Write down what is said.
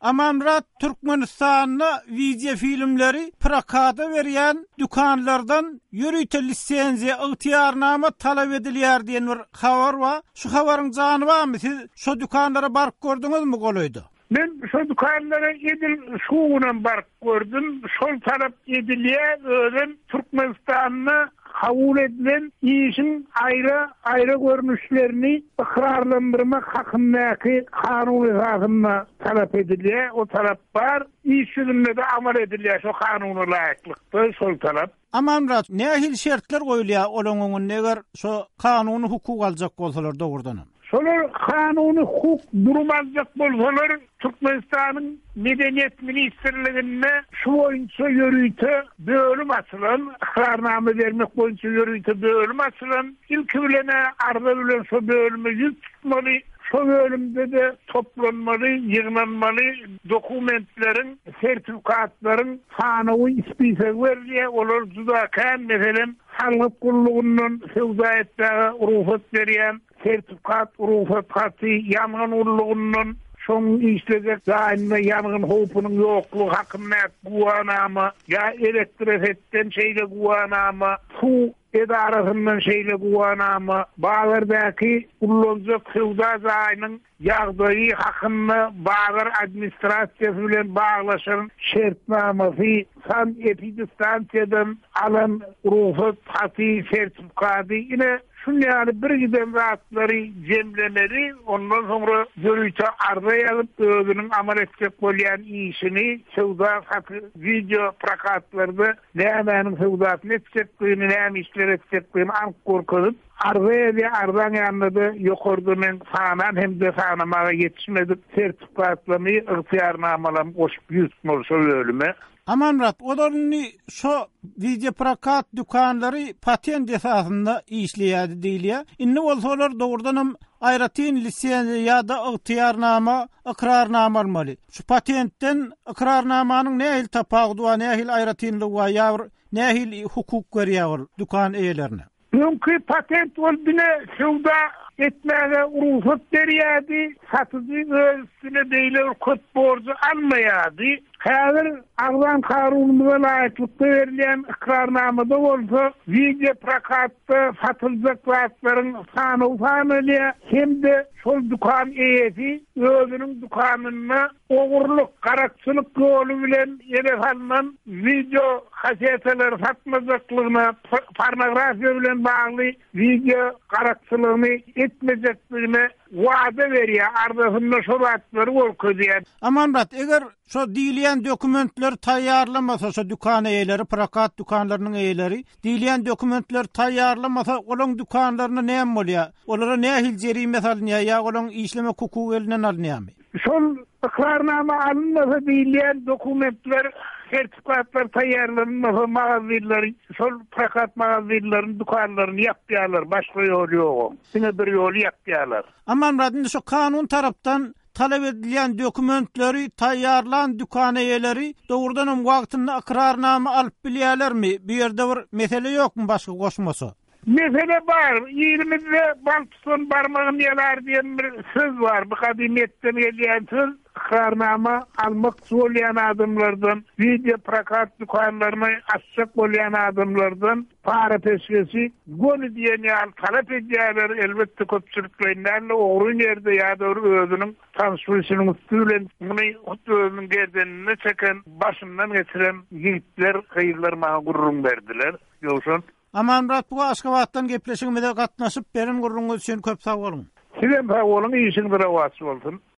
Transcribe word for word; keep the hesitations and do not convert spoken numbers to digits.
Amanrat Türkmenistan'da video filmleri prakata veriyen dükkanlardan yürütü lisenziye ihtiyarnama talep ediliyer diyen bir haber var. Şu haberin canı var mı? Siz şu dükkanlara bark gördünüz mü koluydu? Ben şu dükkanlara edil şuğunan bark gördüm. Şol talep ediliye öğren Türkmenistan'da kabul edilen işin ayrı ayrı görünüşlerini ikrarlandırmak hakkındaki kanun esasında talep ediliyor. O talep var. İş yüzünde de amal ediliyor. Şu kanunu layıklıkta sol talep. Amanrat, ne ahil şartlar koyuluyor olonun neger şu kanunu hukuk alacak olsalar doğrudan? Şolar kanunu hukuk durmazcak bolsalar Türkmenistan'ın Medeniyet Ministerliğine şu boyunca yürüytü bölüm açılan, ikrarname vermek boyunca yürüytü bölüm açılan, ilk bilene arda bilen şu bölümü yüz tutmalı, şu bölümde de toplanmalı, yığınlanmalı dokumentlerin, sertifikatların kanunu ispise verdiği olur zudaken mesela Halk Kurulu'nun fevzayette urufat veriyen sertifikat urufat katı yangın urluğunun son işleyecek daima yangın hopunun yokluğu hakkında guanama ya elektrifetten şeyle guanama su edarasından şeyle guanama bağırdaki kullanacak fevza zayının yağdayı hakkında bağır administrasyası bilen bağlaşan şartnaması san epidistansiyadan alan urufat katı sertifikatı yine şunu yani bir giden rahatları cemlemeleri ondan sonra görüntü araya alıp ödünün amal edecek bollayan işini sevda video prakatlarda ne hemenin sevdasını edecekliğini ne hem işler edecekliğini ank korkudup araya ve ardan yanında da yokordunun sağanan hem de sağanamağa yetişmedik sertifikatlamayı ihtiyarnamalam koşup yüzün olsa ölüme. Amanrat, olarını şu video prakat dükkanları patent esasında işleyadi deyiliyor. İnne olsalar doğrudan ayratin lisenzi ya da ihtiyarnama, ikrarnama almalı. Şu patentten ikrarnamanın ne hil tapağdığı, ne hil ayratinliği ya ne hil hukuk veriyor dükkan eyelerine. Çünkü patent olduğuna sevda etmeye urufat veriyordu. Satıcı ölçüsüne beyler köt borcu almayadı. Hazır Ağlan kanununa layıklıkta verilen ikrarnamada olsa video prakatta satılacak vaatların sanı sanıya hem de sol dükkan eyesi özünün dükkanına oğurluk, karakçılık yolu bilen elefanla video kaseteler satmayacaklığına pornografiya bilen bağlı video karakçılığını etmeyecekliğine vaade veriyor. Ardasında şu vaatları olku diye. Amanrat, eğer şu diliyen dokumentler tayyarlamasa şu dükkan eyeleri, prakat dükkanlarının eyeleri, diliyen dokumentler tayyarlamasa olan dükkanlarına ne em oluyor? Onlara ne ahil cerime alınıyor ya olan işleme hukuku elinden alınıyor mu? Sol ikrarnama alınmasa diliyen dokumentler, sertifikatlar tayyarlanmasa mağazirleri, sol prakat mağazirlerin dükkanlarını yapıyorlar. Başka yolu yok. Yine bir yolu yapıyorlar. Amanrat, şu kanun taraftan talep edilen dokumentleri tayyarlan dükkaneyeleri doğrudan vaktinde ikrarname alıp biliyorlar mı? Bir yerde bir mesele yok mu başka koşması? Mesele var. Yerimizde baltıson parmağım yalar diyen bir söz var. Bu kadimetten gelen söz. Ikrarname almak olayan adımlardan, video prakat dükkanlarını açacak olayan adımlardan para peşkesi gönü diyeni al talep ediyorlar elbette köpçülüklerinden oğrun yerde ya da özünün transfülsünün üstüyle bunu özünün gerdenine çeken başından getiren yiğitler hayırlar bana gururun verdiler. Yoksa Amanrat, bu Aşgabat'tan gepleşigimizde gatnaşyp benim gurrunuz üçin köp sag bolun. Sizin sag bolun, işiniz rawat bolsun.